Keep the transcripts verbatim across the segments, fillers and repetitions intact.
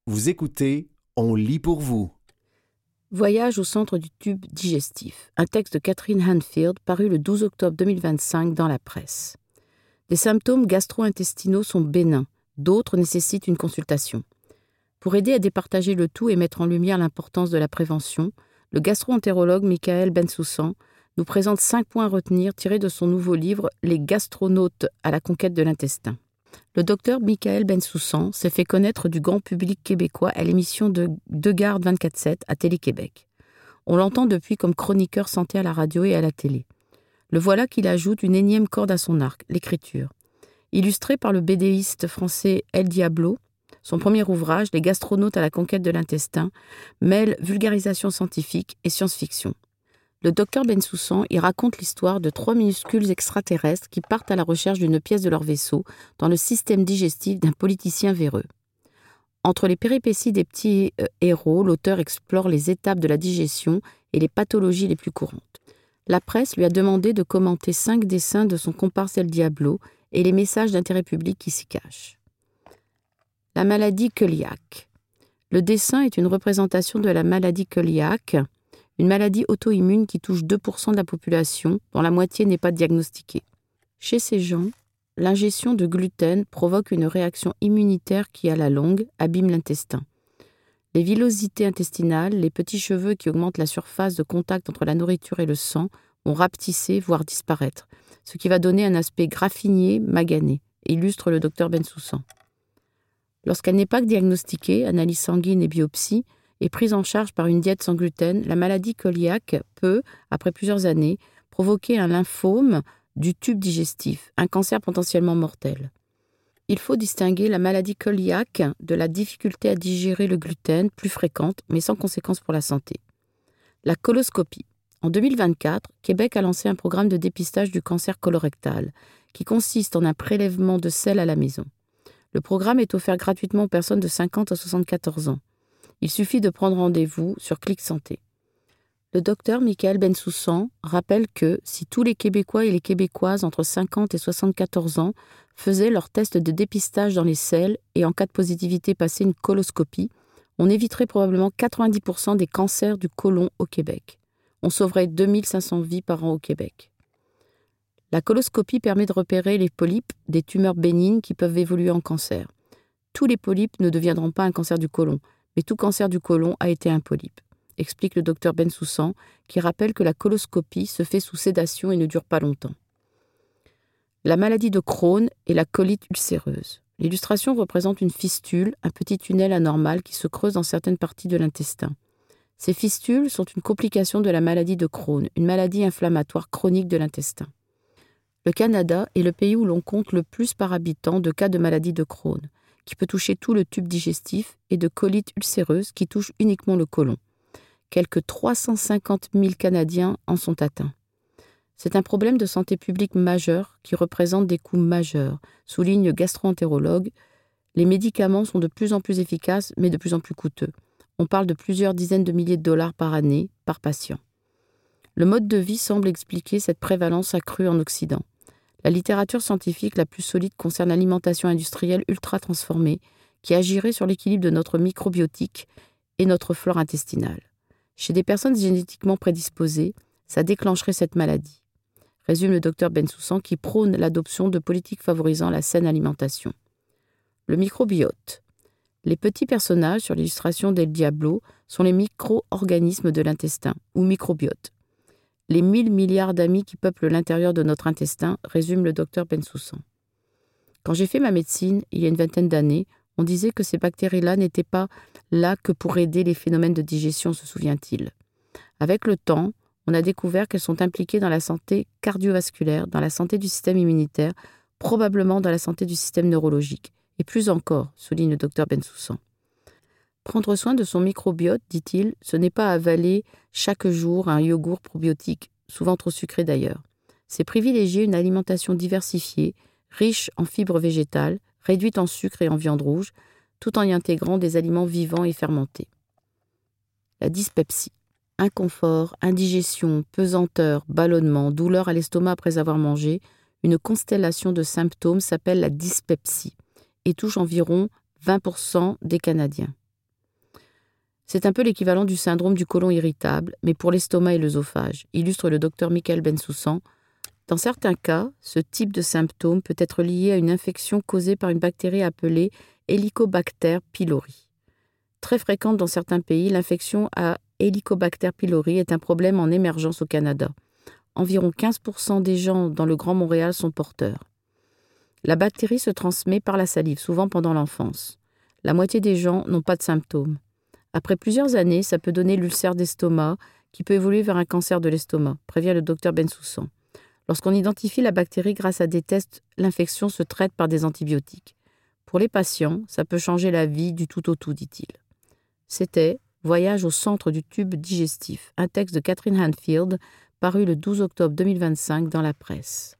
Vous écoutez, on lit pour vous. Voyage au centre du tube digestif. Un texte de Catherine Hanfield paru le douze octobre deux mille vingt-cinq dans la presse. Des symptômes gastro-intestinaux sont bénins, d'autres nécessitent une consultation. Pour aider à départager le tout et mettre en lumière l'importance de la prévention, le gastro-entérologue Michael Bensoussan nous présente cinq points à retenir tirés de son nouveau livre « Les gastronautes à la conquête de l'intestin ». Le docteur Michael Bensoussan s'est fait connaître du grand public québécois à l'émission de De Garde vingt-quatre sept à Télé-Québec. On l'entend depuis comme chroniqueur santé à la radio et à la télé. Le voilà qu'il ajoute une énième corde à son arc, l'écriture. Illustré par le bédéiste français El Diablo, son premier ouvrage, Les gastronautes à la conquête de l'intestin, mêle vulgarisation scientifique et science-fiction. Le docteur Bensoussan y raconte l'histoire de trois minuscules extraterrestres qui partent à la recherche d'une pièce de leur vaisseau dans le système digestif d'un politicien véreux. Entre les péripéties des petits euh, héros, l'auteur explore les étapes de la digestion et les pathologies les plus courantes. La presse lui a demandé de commenter cinq dessins de son comparse El Diablo et les messages d'intérêt public qui s'y cachent. La maladie cœliaque. Le dessin est une représentation de la maladie cœliaque, une maladie auto-immune qui touche deux pour cent de la population, dont la moitié n'est pas diagnostiquée. Chez ces gens, l'ingestion de gluten provoque une réaction immunitaire qui, à la longue, abîme l'intestin. Les villosités intestinales, les petits cheveux qui augmentent la surface de contact entre la nourriture et le sang, vont rapetisser, voire disparaître, ce qui va donner un aspect graffinier, magané, illustre le docteur Bensoussan. Lorsqu'elle n'est pas diagnostiquée, analyse sanguine et biopsie, et prise en charge par une diète sans gluten, la maladie cœliaque peut, après plusieurs années, provoquer un lymphome du tube digestif, un cancer potentiellement mortel. Il faut distinguer la maladie cœliaque de la difficulté à digérer le gluten, plus fréquente, mais sans conséquence pour la santé. La coloscopie. En deux mille vingt-quatre, Québec a lancé un programme de dépistage du cancer colorectal, qui consiste en un prélèvement de sel à la maison. Le programme est offert gratuitement aux personnes de cinquante à soixante-quatorze ans. Il suffit de prendre rendez-vous sur Clic Santé. Le docteur Michael Bensoussan rappelle que si tous les Québécois et les Québécoises entre cinquante et soixante-quatorze ans faisaient leur test de dépistage dans les selles et en cas de positivité passaient une coloscopie, on éviterait probablement quatre-vingt-dix pour cent des cancers du côlon au Québec. On sauverait deux mille cinq cents vies par an au Québec. La coloscopie permet de repérer les polypes, des tumeurs bénignes qui peuvent évoluer en cancer. Tous les polypes ne deviendront pas un cancer du côlon, mais tout cancer du côlon a été un polype, explique le docteur Bensoussan, qui rappelle que la coloscopie se fait sous sédation et ne dure pas longtemps. La maladie de Crohn et la colite ulcéreuse. L'illustration représente une fistule, un petit tunnel anormal qui se creuse dans certaines parties de l'intestin. Ces fistules sont une complication de la maladie de Crohn, une maladie inflammatoire chronique de l'intestin. Le Canada est le pays où l'on compte le plus par habitant de cas de maladie de Crohn, qui peut toucher tout le tube digestif, et de colite ulcéreuse qui touche uniquement le côlon. Quelques trois cent cinquante mille Canadiens en sont atteints. C'est un problème de santé publique majeur qui représente des coûts majeurs, souligne le gastro-entérologue. Les médicaments sont de plus en plus efficaces, mais de plus en plus coûteux. On parle de plusieurs dizaines de milliers de dollars par année, par patient. Le mode de vie semble expliquer cette prévalence accrue en Occident. La littérature scientifique la plus solide concerne l'alimentation industrielle ultra transformée qui agirait sur l'équilibre de notre microbiotique et notre flore intestinale. Chez des personnes génétiquement prédisposées, ça déclencherait cette maladie, résume le docteur Bensoussan qui prône l'adoption de politiques favorisant la saine alimentation. Le microbiote. Les petits personnages sur l'illustration d'El Diablo sont les micro-organismes de l'intestin, ou microbiote. Les mille milliards d'amis qui peuplent l'intérieur de notre intestin, résume le docteur Bensoussan. Quand j'ai fait ma médecine, il y a une vingtaine d'années, on disait que ces bactéries-là n'étaient pas là que pour aider les phénomènes de digestion, se souvient-il. Avec le temps, on a découvert qu'elles sont impliquées dans la santé cardiovasculaire, dans la santé du système immunitaire, probablement dans la santé du système neurologique. Et plus encore, souligne le docteur Bensoussan. Prendre soin de son microbiote, dit-il, ce n'est pas avaler chaque jour un yogourt probiotique, souvent trop sucré d'ailleurs. C'est privilégier une alimentation diversifiée, riche en fibres végétales, réduite en sucre et en viande rouge, tout en y intégrant des aliments vivants et fermentés. La dyspepsie. Inconfort, indigestion, pesanteur, ballonnement, douleur à l'estomac après avoir mangé, une constellation de symptômes s'appelle la dyspepsie et touche environ vingt pour cent des Canadiens. C'est un peu l'équivalent du syndrome du côlon irritable, mais pour l'estomac et l'œsophage, illustre le docteur Michael Bensoussan. Dans certains cas, ce type de symptôme peut être lié à une infection causée par une bactérie appelée Helicobacter pylori. Très fréquente dans certains pays, l'infection à Helicobacter pylori est un problème en émergence au Canada. Environ quinze pour cent des gens dans le Grand Montréal sont porteurs. La bactérie se transmet par la salive, souvent pendant l'enfance. La moitié des gens n'ont pas de symptômes. Après plusieurs années, ça peut donner l'ulcère d'estomac, qui peut évoluer vers un cancer de l'estomac, prévient le docteur Bensoussan. Lorsqu'on identifie la bactérie grâce à des tests, l'infection se traite par des antibiotiques. Pour les patients, ça peut changer la vie du tout au tout, dit-il. C'était « Voyage au centre du tube digestif », un texte de Catherine Hanfield, paru le douze octobre deux mille vingt-cinq dans la presse.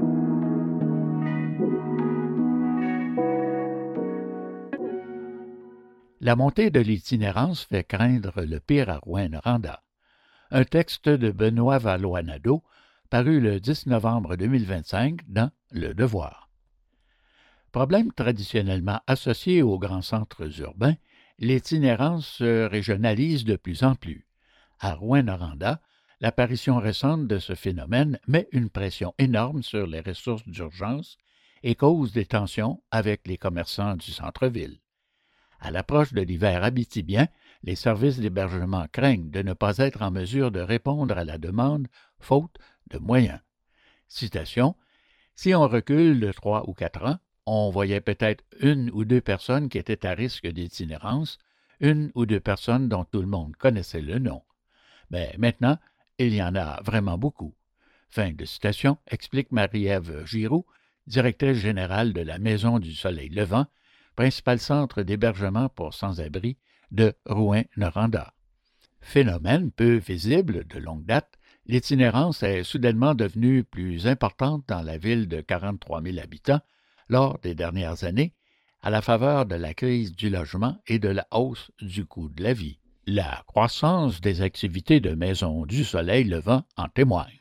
La montée de l'itinérance fait craindre le pire à Rouyn-Noranda. Un texte de Benoît Valois-Nadeau, paru le dix novembre deux mille vingt-cinq dans Le Devoir. Problème traditionnellement associé aux grands centres urbains, l'itinérance se régionalise de plus en plus. À Rouyn-Noranda, l'apparition récente de ce phénomène met une pression énorme sur les ressources d'urgence et cause des tensions avec les commerçants du centre-ville. À l'approche de l'hiver abitibien, les services d'hébergement craignent de ne pas être en mesure de répondre à la demande, faute de moyens. Citation: « Si on recule de trois ou quatre ans, on voyait peut-être une ou deux personnes qui étaient à risque d'itinérance, une ou deux personnes dont tout le monde connaissait le nom. Mais maintenant, il y en a vraiment beaucoup. » Fin de citation, explique Marie-Ève Giroux, directrice générale de la Maison du Soleil Levant, principal centre d'hébergement pour sans-abri de Rouyn-Noranda. Phénomène peu visible de longue date, l'itinérance est soudainement devenue plus importante dans la ville de quarante-trois mille habitants lors des dernières années, à la faveur de la crise du logement et de la hausse du coût de la vie. La croissance des activités de Maison du Soleil Levant en témoigne.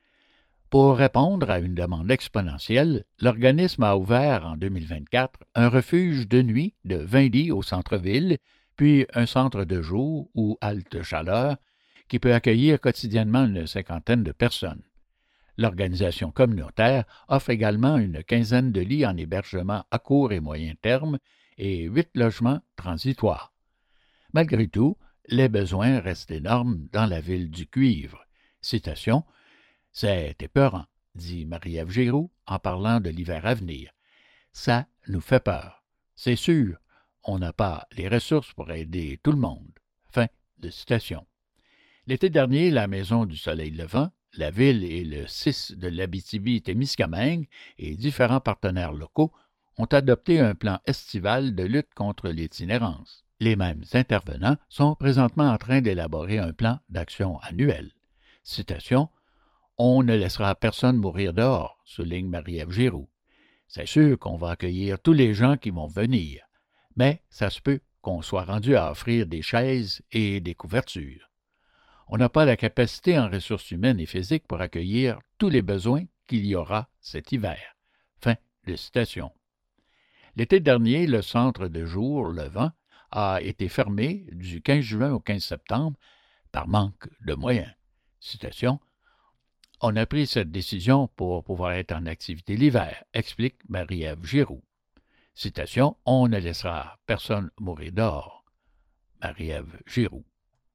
Pour répondre à une demande exponentielle, l'organisme a ouvert en deux mille vingt-quatre un refuge de nuit de vingt lits au centre-ville, puis un centre de jour ou halte chaleur qui peut accueillir quotidiennement une cinquantaine de personnes. L'organisation communautaire offre également une quinzaine de lits en hébergement à court et moyen terme et huit logements transitoires. Malgré tout, les besoins restent énormes dans la ville du cuivre. Citation: « C'est épeurant, dit Marie-Ève Giroux en parlant de l'hiver à venir. Ça nous fait peur. C'est sûr, on n'a pas les ressources pour aider tout le monde. » Fin de citation. L'été dernier, la Maison du Soleil Levant, la ville et le C I S de l'Abitibi-Témiscamingue et différents partenaires locaux ont adopté un plan estival de lutte contre l'itinérance. Les mêmes intervenants sont présentement en train d'élaborer un plan d'action annuel. Citation: « On ne laissera personne mourir dehors, souligne Marie-Ève Giroux. C'est sûr qu'on va accueillir tous les gens qui vont venir, mais ça se peut qu'on soit rendu à offrir des chaises et des couvertures. On n'a pas la capacité en ressources humaines et physiques pour accueillir tous les besoins qu'il y aura cet hiver. » Fin de citation. L'été dernier, le centre de jour Levant a été fermé du quinze juin au quinze septembre par manque de moyens. Citation: « On a pris cette décision pour pouvoir être en activité l'hiver, explique Marie-Ève Giroux. » Citation: « On ne laissera personne mourir dehors. » Marie-Ève Giroux.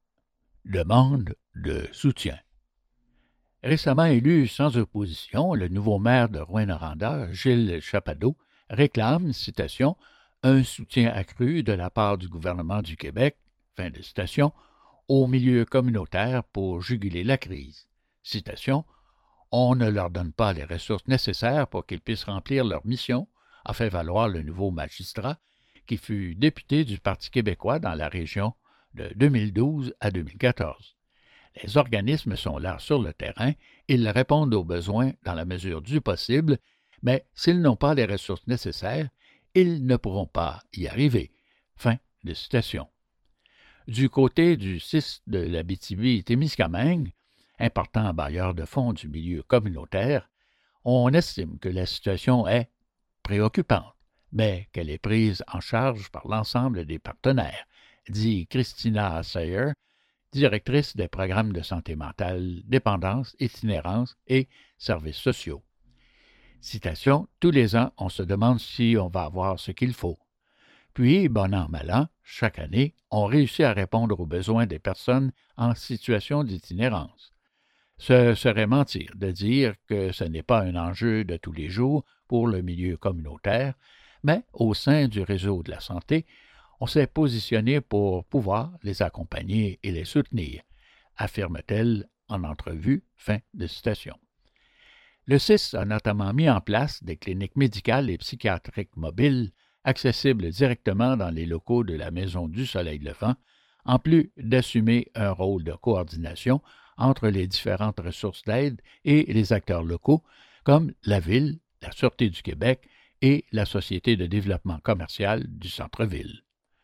Demande de soutien. Récemment élu sans opposition, le nouveau maire de Rouyn-Noranda, Gilles Chapado, réclame, citation, « un soutien accru de la part du gouvernement du Québec, fin de citation, au milieu communautaire pour juguler la crise. » Citation: « On ne leur donne pas les ressources nécessaires pour qu'ils puissent remplir leur mission », a fait valoir le nouveau magistrat, qui fut député du Parti québécois dans la région de deux mille douze à deux mille quatorze. Les organismes sont là sur le terrain, ils répondent aux besoins dans la mesure du possible, mais s'ils n'ont pas les ressources nécessaires, ils ne pourront pas y arriver. Fin de citation. Du côté du C I S de l'Abitibi-Témiscamingue, important bailleur de fonds du milieu communautaire, on estime que la situation est préoccupante, mais qu'elle est prise en charge par l'ensemble des partenaires, dit Christina Sayer, directrice des programmes de santé mentale, dépendance, itinérance et services sociaux. Citation, « Tous les ans, on se demande si on va avoir ce qu'il faut. Puis, bon an, mal an, chaque année, on réussit à répondre aux besoins des personnes en situation d'itinérance. Ce serait mentir de dire que ce n'est pas un enjeu de tous les jours pour le milieu communautaire, mais au sein du réseau de la santé, on s'est positionné pour pouvoir les accompagner et les soutenir, affirme-t-elle en entrevue. » Fin de citation. Le C I S a notamment mis en place des cliniques médicales et psychiatriques mobiles accessibles directement dans les locaux de la Maison du Soleil Levant, en plus d'assumer un rôle de coordination entre les différentes ressources d'aide et les acteurs locaux, comme la Ville, la Sûreté du Québec et la Société de développement commercial du centre-ville.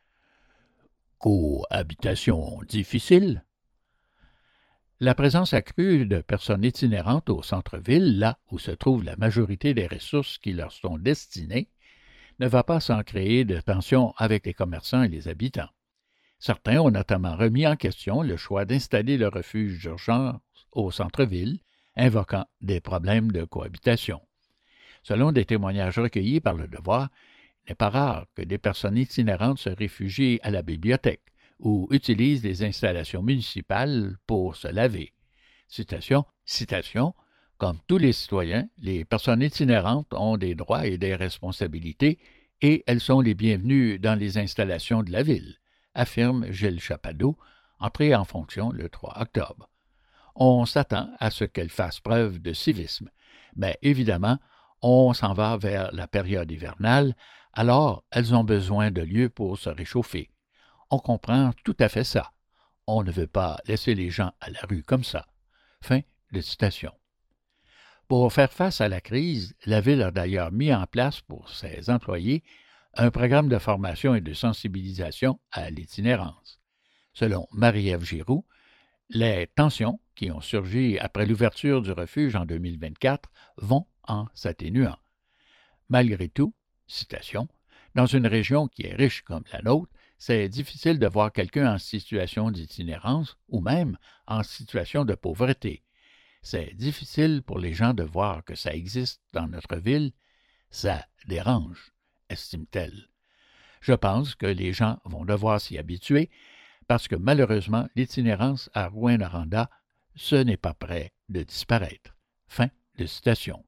Cohabitation difficile? La présence accrue de personnes itinérantes au centre-ville, là où se trouve la majorité des ressources qui leur sont destinées, ne va pas sans créer de tensions avec les commerçants et les habitants. Certains ont notamment remis en question le choix d'installer le refuge d'urgence au centre-ville, invoquant des problèmes de cohabitation. Selon des témoignages recueillis par Le Devoir, il n'est pas rare que des personnes itinérantes se réfugient à la bibliothèque ou utilisent les installations municipales pour se laver. Citation, citation, « Comme tous les citoyens, les personnes itinérantes ont des droits et des responsabilités et elles sont les bienvenues dans les installations de la Ville, » affirme Gilles Chapado, entré en fonction le trois octobre. On s'attend à ce qu'elles fassent preuve de civisme, mais évidemment, on s'en va vers la période hivernale, alors elles ont besoin de lieux pour se réchauffer. On comprend tout à fait ça. On ne veut pas laisser les gens à la rue comme ça. Fin de citation. Pour faire face à la crise, la Ville a d'ailleurs mis en place pour ses employés un programme de formation et de sensibilisation à l'itinérance. Selon Marie-Ève Giroux, les tensions qui ont surgi après l'ouverture du refuge en deux mille vingt-quatre vont en s'atténuant. Malgré tout, citation, « Dans une région qui est riche comme la nôtre, c'est difficile de voir quelqu'un en situation d'itinérance ou même en situation de pauvreté. C'est difficile pour les gens de voir que ça existe dans notre ville. Ça dérange, estime-t-elle. Je pense que les gens vont devoir s'y habituer parce que malheureusement, l'itinérance à Rouyn-Noranda, ce n'est pas près de disparaître. » Fin de citation.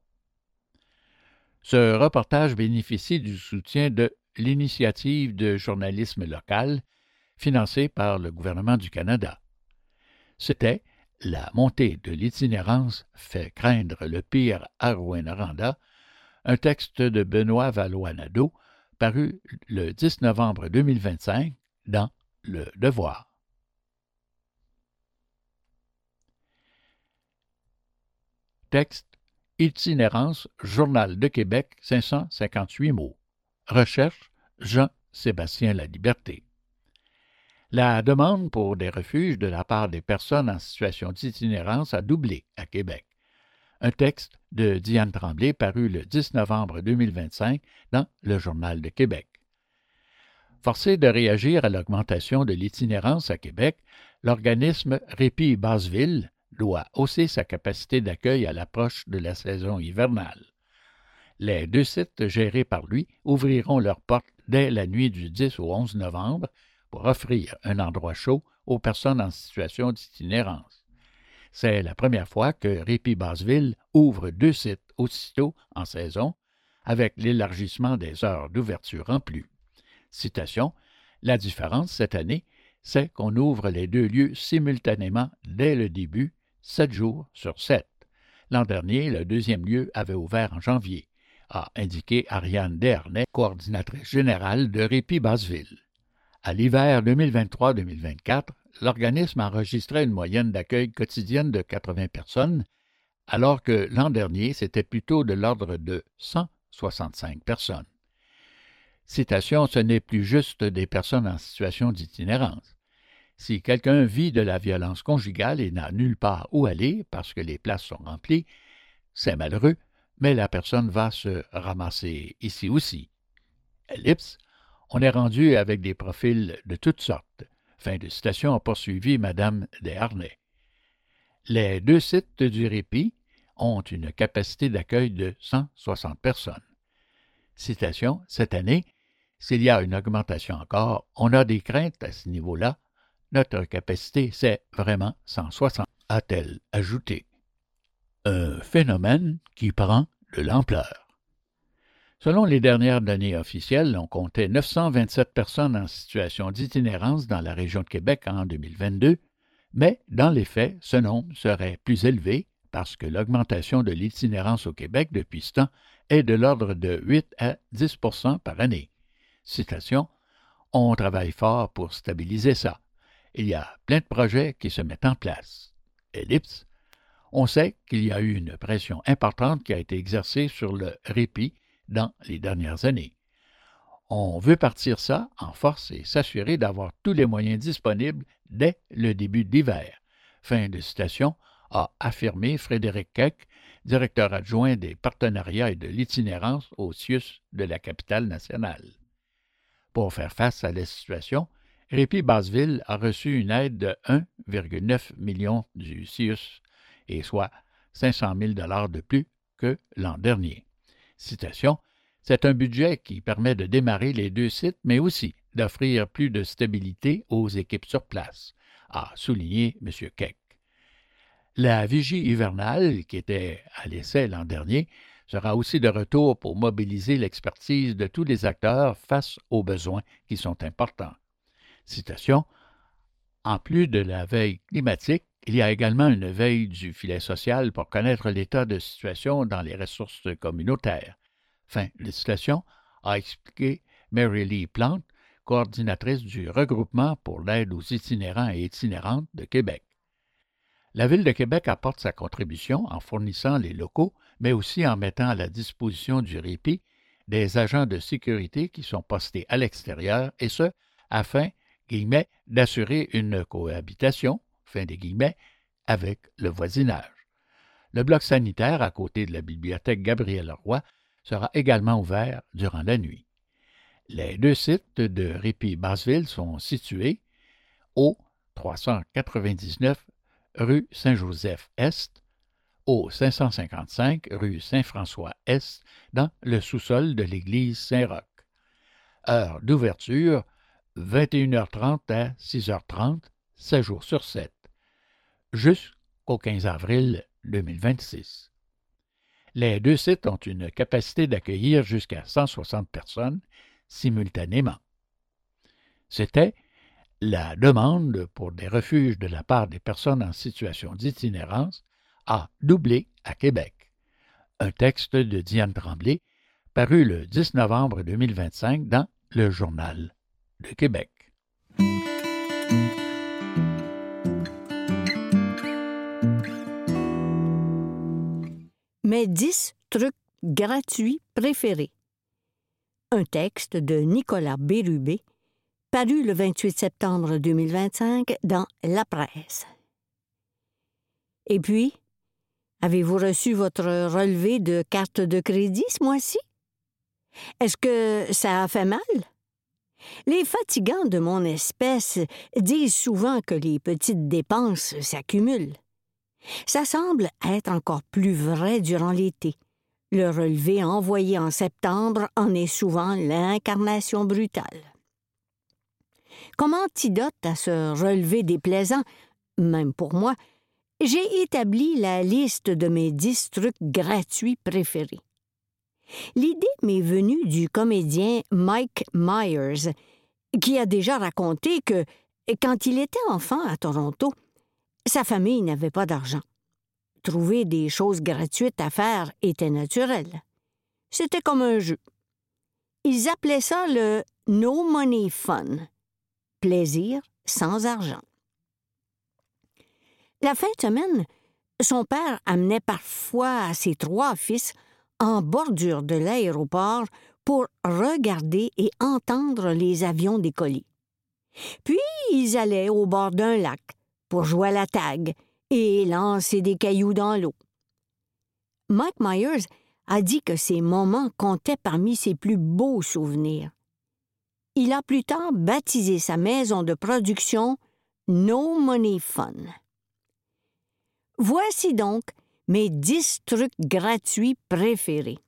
Ce reportage bénéficie du soutien de l'Initiative de journalisme local, financée par le gouvernement du Canada. C'était « La montée de l'itinérance fait craindre le pire à Rouyn-Noranda », un texte de Benoît Valois-Nadeau, paru le dix novembre deux mille vingt-cinq dans Le Devoir. Texte Itinérance, Journal de Québec, cinq cent cinquante-huit mots. Recherche, Jean-Sébastien Laliberté. La demande pour des refuges de la part des personnes en situation d'itinérance a doublé à Québec. Un texte de Diane Tremblay paru le dix novembre deux mille vingt-cinq dans le Journal de Québec. Forcé de réagir à l'augmentation de l'itinérance à Québec, l'organisme Répit Basseville doit hausser sa capacité d'accueil à l'approche de la saison hivernale. Les deux sites gérés par lui ouvriront leurs portes dès la nuit du dix au onze novembre pour offrir un endroit chaud aux personnes en situation d'itinérance. C'est la première fois que Répit Basseville ouvre deux sites aussitôt en saison, avec l'élargissement des heures d'ouverture en plus. Citation, « La différence cette année, c'est qu'on ouvre les deux lieux simultanément dès le début, sept jours sur sept. L'an dernier, le deuxième lieu avait ouvert en janvier, » a indiqué Ariane Desharnais, coordinatrice générale de Répit Basseville. À l'hiver deux mille vingt-trois deux mille vingt-quatre, l'organisme enregistrait une moyenne d'accueil quotidienne de quatre-vingts personnes, alors que l'an dernier, c'était plutôt de l'ordre de cent soixante-cinq personnes. Citation, « Ce n'est plus juste des personnes en situation d'itinérance. Si quelqu'un vit de la violence conjugale et n'a nulle part où aller parce que les places sont remplies, c'est malheureux, mais la personne va se ramasser ici aussi. Ellipse, On est rendu avec des profils de toutes sortes. Fin de citation a poursuivi Mme Desharnais. Les deux sites du répit ont une capacité d'accueil de cent soixante personnes. Citation, cette année, s'il y a une augmentation encore, on a des craintes à ce niveau-là. Notre capacité, c'est vraiment cent soixante, a-t-elle ajouté. Un phénomène qui prend de l'ampleur. Selon les dernières données officielles, on comptait neuf cent vingt-sept personnes en situation d'itinérance dans la région de Québec en deux mille vingt-deux, mais dans les faits, ce nombre serait plus élevé parce que l'augmentation de l'itinérance au Québec depuis ce temps est de l'ordre de huit à dix pour cent par année. Citation, « On travaille fort pour stabiliser ça. Il y a plein de projets qui se mettent en place. » Ellipse. On sait qu'il y a eu une pression importante qui a été exercée sur le répit dans les dernières années. On veut partir ça en force et s'assurer d'avoir tous les moyens disponibles dès le début de l'hiver. Fin de citation, a affirmé Frédéric Keck, directeur adjoint des partenariats et de l'itinérance au C I U S de la capitale nationale. Pour faire face à la situation, Répit Basseville a reçu une aide de un virgule neuf million du C I U S, et soit cinq cent mille dollars de plus que l'an dernier. Citation, « C'est un budget qui permet de démarrer les deux sites, mais aussi d'offrir plus de stabilité aux équipes sur place », a souligné M. Keck. La vigie hivernale, qui était à l'essai l'an dernier, sera aussi de retour pour mobiliser l'expertise de tous les acteurs face aux besoins qui sont importants. Citation, « En plus de la veille climatique, il y a également une veille du filet social pour connaître l'état de situation dans les ressources communautaires. » Fin de citation, a expliqué Mary Lee Plante, coordinatrice du regroupement pour l'aide aux itinérants et itinérantes de Québec. La Ville de Québec apporte sa contribution en fournissant les locaux, mais aussi en mettant à la disposition du répit des agents de sécurité qui sont postés à l'extérieur, et ce, afin, guillemets, d'assurer une cohabitation, fin des guillemets, avec le voisinage. Le bloc sanitaire, à côté de la bibliothèque Gabriel-Roy, sera également ouvert durant la nuit. Les deux sites de Répit Basseville sont situés au trois cent quatre-vingt-dix-neuf rue Saint-Joseph-Est, au cinq cent cinquante-cinq rue Saint-François-Est, dans le sous-sol de l'église Saint-Roch. Heure d'ouverture, vingt et une heures trente à six heures trente, sept jours sur sept, jusqu'au quinze avril deux mille vingt-six. Les deux sites ont une capacité d'accueillir jusqu'à cent soixante personnes simultanément. C'était la demande pour des refuges de la part des personnes en situation d'itinérance a doublé à Québec. Un texte de Diane Tremblay paru le dix novembre deux mille vingt-cinq dans le Journal de Québec. Mes dix trucs gratuits préférés. Un texte de Nicolas Bérubé, paru le vingt-huit septembre deux mille vingt-cinq dans La Presse. Et puis, avez-vous reçu votre relevé de carte de crédit ce mois-ci? Est-ce que ça a fait mal? Les fatigants de mon espèce disent souvent que les petites dépenses s'accumulent. Ça semble être encore plus vrai durant l'été. Le relevé envoyé en septembre en est souvent l'incarnation brutale. Comme antidote à ce relevé déplaisant, même pour moi, j'ai établi la liste de mes dix trucs gratuits préférés. L'idée m'est venue du comédien Mike Myers, qui a déjà raconté que, quand il était enfant à Toronto, sa famille n'avait pas d'argent. Trouver des choses gratuites à faire était naturel. C'était comme un jeu. Ils appelaient ça le « no money fun », plaisir sans argent. La fin de semaine, son père amenait parfois ses trois fils en bordure de l'aéroport pour regarder et entendre les avions décoller. Puis, ils allaient au bord d'un lac pour jouer à la tag et lancer des cailloux dans l'eau. Mike Myers a dit que ces moments comptaient parmi ses plus beaux souvenirs. Il a plus tard baptisé sa maison de production No Money Fun. Voici donc mes dix trucs gratuits préférés.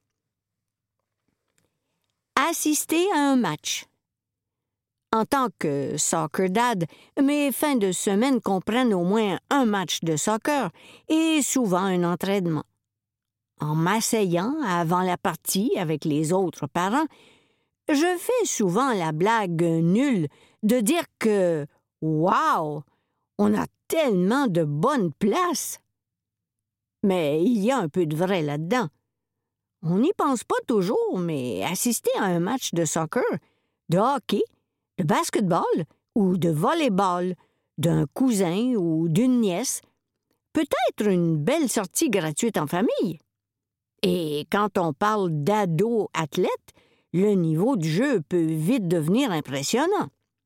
Assister à un match. En tant que soccer dad, mes fins de semaine comprennent au moins un match de soccer et souvent un entraînement. En m'asseyant avant la partie avec les autres parents, je fais souvent la blague nulle de dire que « Wow! On a tellement de bonnes places! » Mais il y a un peu de vrai là-dedans. On n'y pense pas toujours, mais assister à un match de soccer, de hockey, de basketball ou de volleyball d'un cousin ou d'une nièce peut être une belle sortie gratuite en famille. Et quand on parle d'ados athlètes, le niveau du jeu peut vite devenir impressionnant.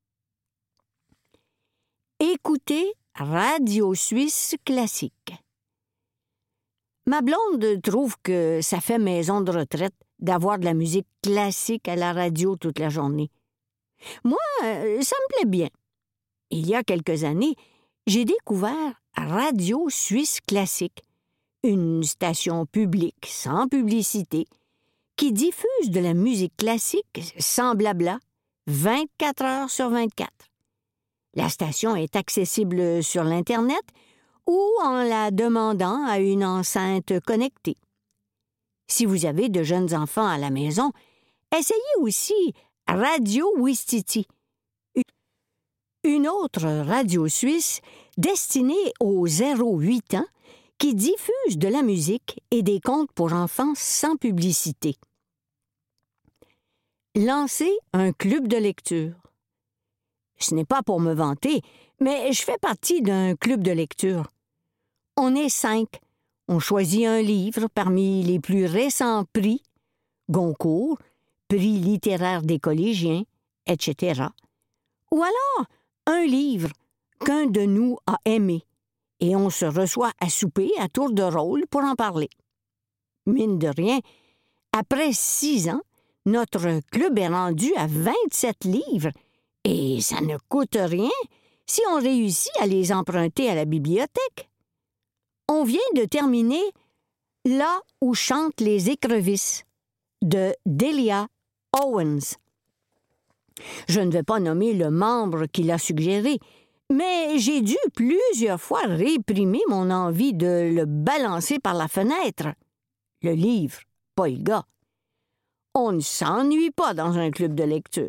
Écoutez Radio Suisse classique. Ma blonde trouve que ça fait maison de retraite d'avoir de la musique classique à la radio toute la journée. Moi, ça me plaît bien. Il y a quelques années, j'ai découvert Radio Suisse classique, une station publique sans publicité qui diffuse de la musique classique sans blabla, vingt-quatre heures sur vingt-quatre. La station est accessible sur l'Internet ou en la demandant à une enceinte connectée. Si vous avez de jeunes enfants à la maison, essayez aussi Radio Ouistiti, une autre radio suisse destinée aux zéro huit ans qui diffuse de la musique et des contes pour enfants sans publicité. Lancez un club de lecture. Ce n'est pas pour me vanter, mais je fais partie d'un club de lecture. On est cinq. On choisit un livre parmi les plus récents prix, Goncourt, prix littéraire des collégiens, et cetera. Ou alors un livre qu'un de nous a aimé, et on se reçoit à souper à tour de rôle pour en parler. Mine de rien, après six ans, notre club est rendu à vingt-sept livres, et ça ne coûte rien si on réussit à les emprunter à la bibliothèque. On vient de terminer « Là où chantent les écrevisses » de Delia Owens. Je ne vais pas nommer le membre qui l'a suggéré, mais j'ai dû plusieurs fois réprimer mon envie de le balancer par la fenêtre. Le livre, pas le gars. On ne s'ennuie pas dans un club de lecture.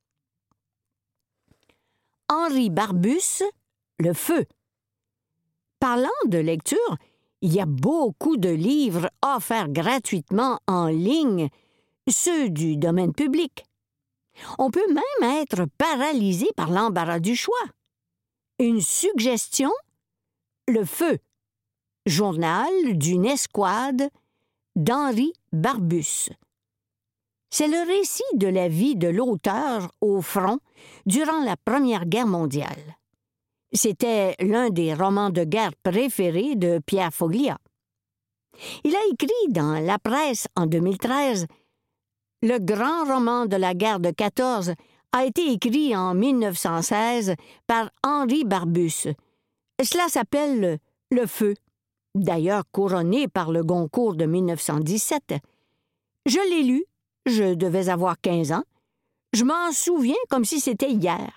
Henri Barbusse, Le Feu. Parlant de lecture, il y a beaucoup de livres offerts gratuitement en ligne, ceux du domaine public. On peut même être paralysé par l'embarras du choix. Une suggestion? Le Feu, journal d'une escouade d'Henri Barbusse. C'est le récit de la vie de l'auteur au front durant la Première Guerre mondiale. C'était l'un des romans de guerre préférés de Pierre Foglia. Il a écrit dans La Presse en deux mille treize « Le grand roman de la guerre de quatorze a été écrit en mille neuf cent seize par Henri Barbusse. Cela s'appelle « Le Feu », d'ailleurs couronné par le Goncourt de mille neuf cent dix-sept. Je l'ai lu, je devais avoir quinze ans. Je m'en souviens comme si c'était hier.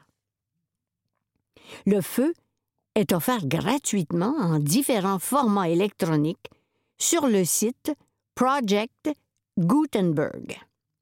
Le Feu est offert gratuitement en différents formats électroniques sur le site Project Gutenberg.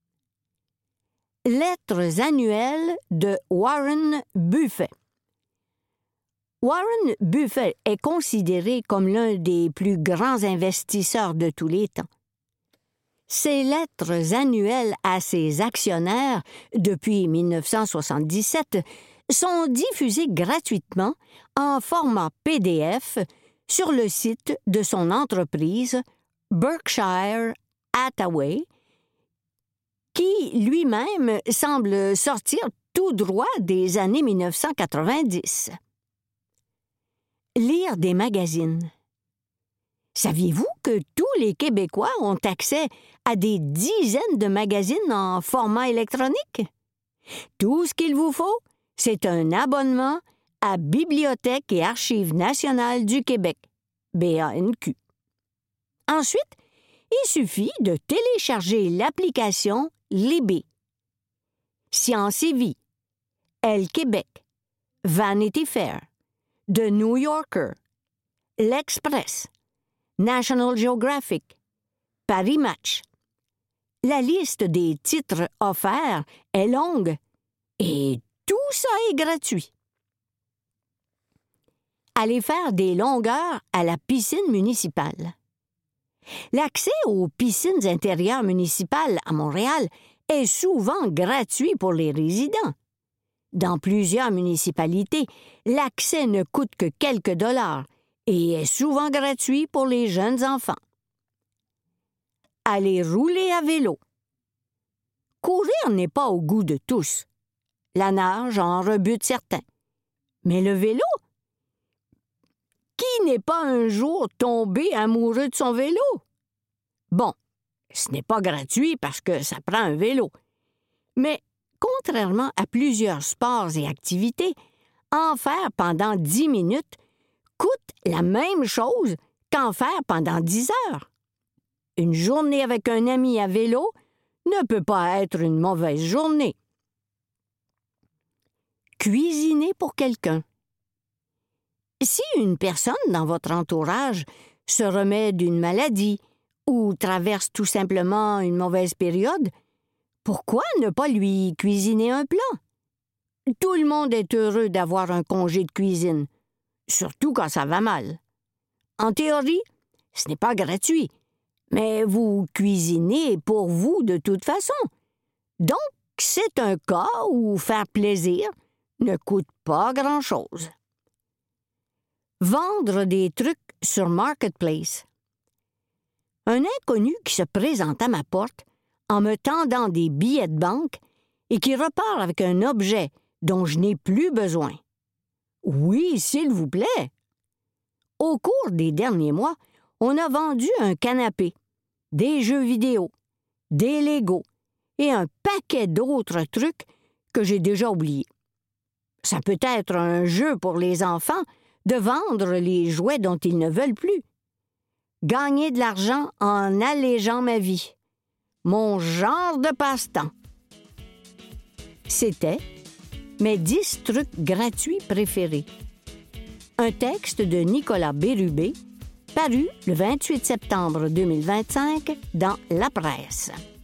Lettres annuelles de Warren Buffett. Warren Buffett est considéré comme l'un des plus grands investisseurs de tous les temps. Ses lettres annuelles à ses actionnaires, depuis mille neuf cent soixante-dix-sept, sont diffusées gratuitement en format P D F sur le site de son entreprise Berkshire Hathaway, qui lui-même semble sortir tout droit des années mille neuf cent quatre-vingt-dix. Lire des magazines. Saviez-vous que tous les Québécois ont accès à des dizaines de magazines en format électronique? Tout ce qu'il vous faut, c'est un abonnement à Bibliothèque et Archives nationales du Québec, B A N Q. Ensuite, il suffit de télécharger l'application Libé. Science et Vie, Elle Québec, Vanity Fair, The New Yorker, L'Express, National Geographic, Paris Match. La liste des titres offerts est longue et tout ça est gratuit. Allez faire des longueurs à la piscine municipale. L'accès aux piscines intérieures municipales à Montréal est souvent gratuit pour les résidents. Dans plusieurs municipalités, l'accès ne coûte que quelques dollars et est souvent gratuit pour les jeunes enfants. Aller rouler à vélo. Courir n'est pas au goût de tous. La nage en rebute certains. Mais le vélo? Qui n'est pas un jour tombé amoureux de son vélo? Bon, ce n'est pas gratuit parce que ça prend un vélo. Mais contrairement à plusieurs sports et activités, en faire pendant dix minutes coûte la même chose qu'en faire pendant dix heures. Une journée avec un ami à vélo ne peut pas être une mauvaise journée. Cuisiner pour quelqu'un. Si une personne dans votre entourage se remet d'une maladie ou traverse tout simplement une mauvaise période, pourquoi ne pas lui cuisiner un plat? Tout le monde est heureux d'avoir un congé de cuisine, surtout quand ça va mal. En théorie, ce n'est pas gratuit, mais vous cuisinez pour vous de toute façon. Donc, c'est un cas où faire plaisir ne coûte pas grand-chose. Vendre des trucs sur Marketplace. Un inconnu qui se présente à ma porte en me tendant des billets de banque et qui repart avec un objet dont je n'ai plus besoin. Oui, s'il vous plaît. Au cours des derniers mois, on a vendu un canapé, des jeux vidéo, des Legos et un paquet d'autres trucs que j'ai déjà oubliés. Ça peut être un jeu pour les enfants de vendre les jouets dont ils ne veulent plus. Gagner de l'argent en allégeant ma vie. Mon genre de passe-temps. C'était mes dix trucs gratuits préférés. Un texte de Nicolas Bérubé, paru le vingt-huit septembre deux mille vingt-cinq dans La Presse.